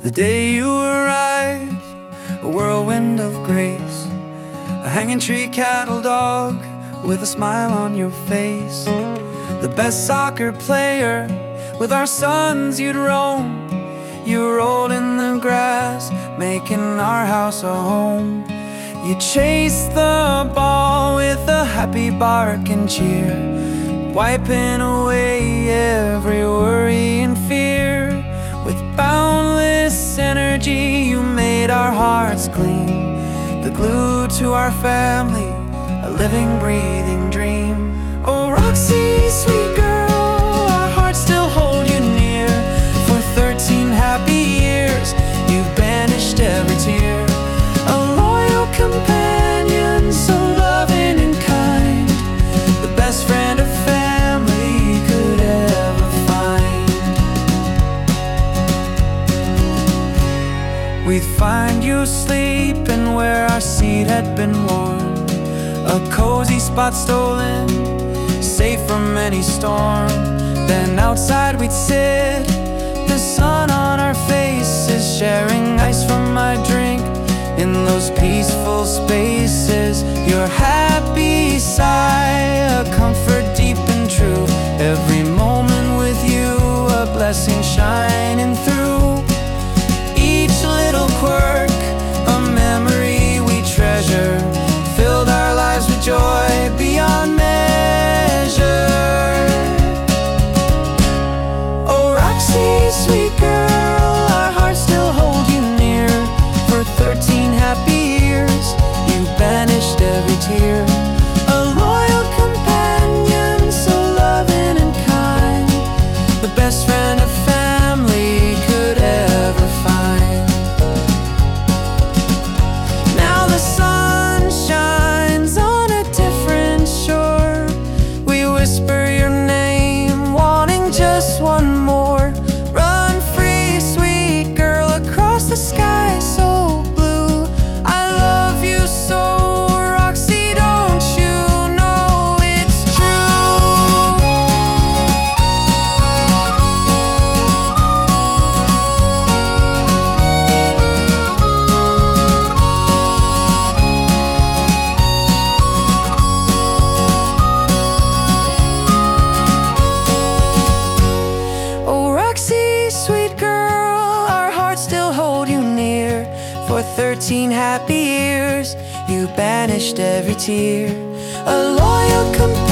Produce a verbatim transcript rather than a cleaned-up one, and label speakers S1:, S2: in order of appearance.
S1: The day you arrived, a whirlwind of grace, a hanging tree cattle dog with a smile on your face. The best soccer player, with our sons you'd roam. You rolled in the grass, making our house a home. You chased the ball with a happy bark and cheer, wiping away every worry and fear. With boundless energy you made our hearts gleam, the glue to our family, a living, breathing dream. Oh Roxy, sweet girl, our hearts still hold you near. For thirteen happy years you've banished every tear. A loyal companion, so loving and kind, the best friend a family could ever find. We'd find you sleeping where our seat had been worn, a cozy spot stolen, safe from any storm. Then outside we'd sit, the sun on our faces, sharing ice from my drink. In those peaceful spaces, your happy sigh, a comfort deep and true. Every moment with you, a blessing shining through. Each little quirk, a memory we treasure, filled our lives with joy beyond measure. Oh Roxy, sweet girl, our hearts still hold you near. For thirteen happy years you banished every tear. A loyal companion, so loving and kind, the best friend a family could ever find. Now the sun shines on a different shore. We whisper your name, wanting just one more. Run free, sweet girl, across the sky so blue. I love you so, Roxy, don't you know it's true? Oh Roxy, sweet girl, our hearts still hold you near. For thirteen happy years you banished every tear. A loyal companion,